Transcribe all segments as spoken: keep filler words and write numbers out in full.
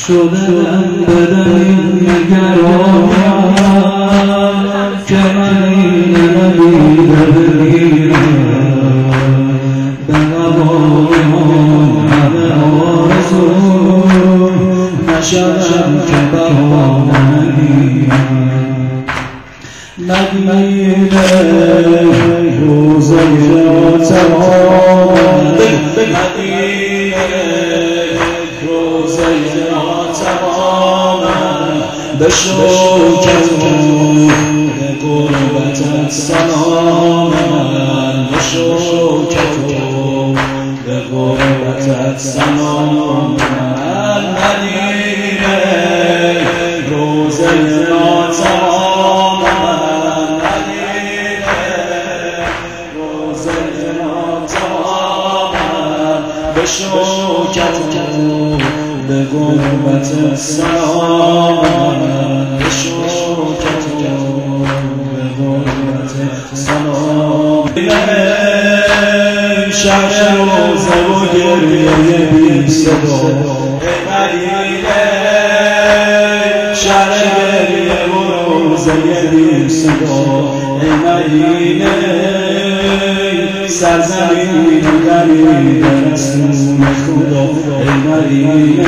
شدم بدن نگرایم که مدینه ندیده بگیرم به هوای همه آرزو نشدم که بهانه نگیرم مدینه روزه تمام مدینه روزه تمام به شوکت به قربتت سلام به شوکت به قربتت سلام مدینه روزه تمام مدینه روزه تمام به شوکت به قربت سلام به شوکت به قربت سلام شب روزه و گریه بی صدا مدینه شب گریه و روزه بی صدا مدینه سرزمین غریب رسول خدا مدینه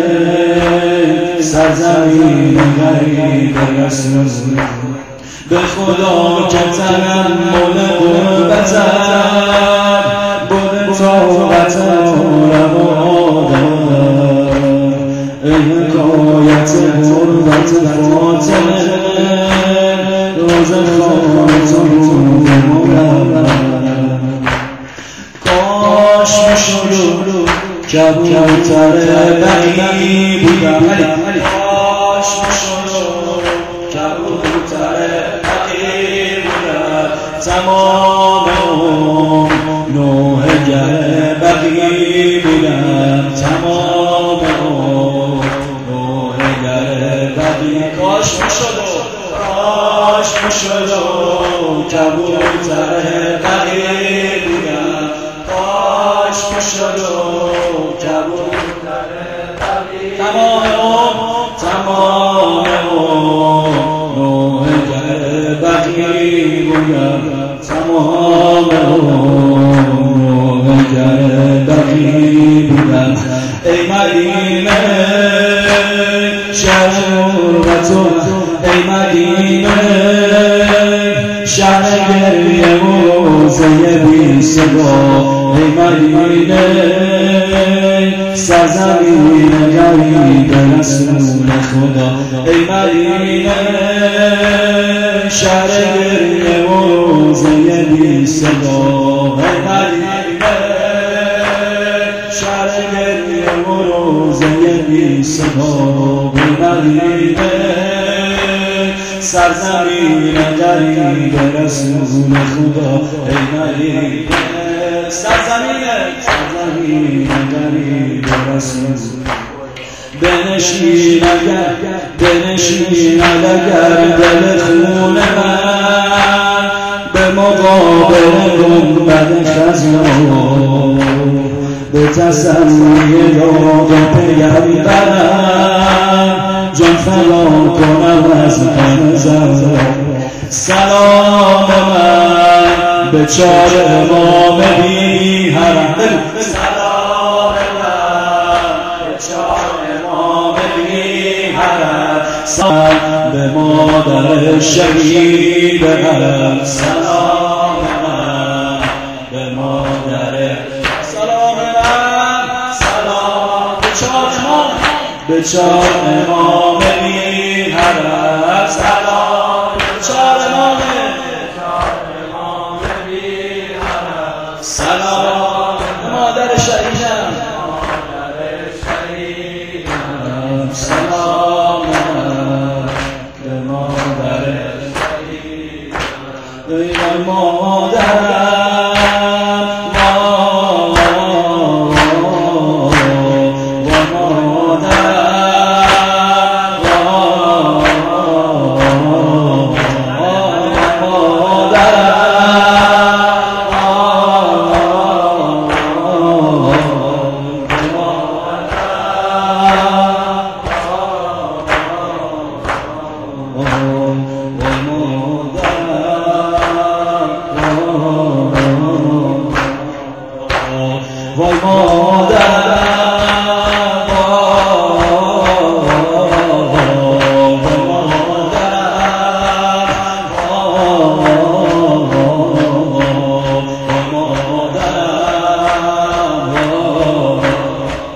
سرزمین غریب رسول به خدا که تحمل غربتم بوده طاقتم روا دارم ای حکایت غربت فاطمه روز خانتون مرم کاش میشد کبوتر بقی بودم کاش میشد کبوتر بقی بودم تمام نوح گر بقی بودم تمام نوح گر بقی کاش میشد کاش میشد کبوتر بقی بودم کاش میشد کبوتر بقی تمام تمام نوح گر بقی بودم تمام نوح گر بقی بودم ای مدینه شهر غربتون ای مدینه شهر گریه و روزه بی صدا ای مدینه سرزمین غریب رسول خدا ای مدینه شهر گریه و روزه بی صدا ای مدینه شهر گریه و روزه بی صدا ای مدینه سرزمین غریب رسول خدا ای مدینه سرزمین سرزمین غریب رسول بنشین اگر بنشین اگر دل خون من به مقابل گنبد خزران به تسلی یاد پیغمبرم جان فدا کنم از غم زهرا سلام من به چار امام بی حرم سلام من به چار امام بی حرم سلام به مادر شهید حرم سلام من به مادر سلام من سلام به چار امام به چار امام بی حرم سلام به چار امام سلام مادر شهیدم سلام به مادر شهیدم ای مادر وای مادر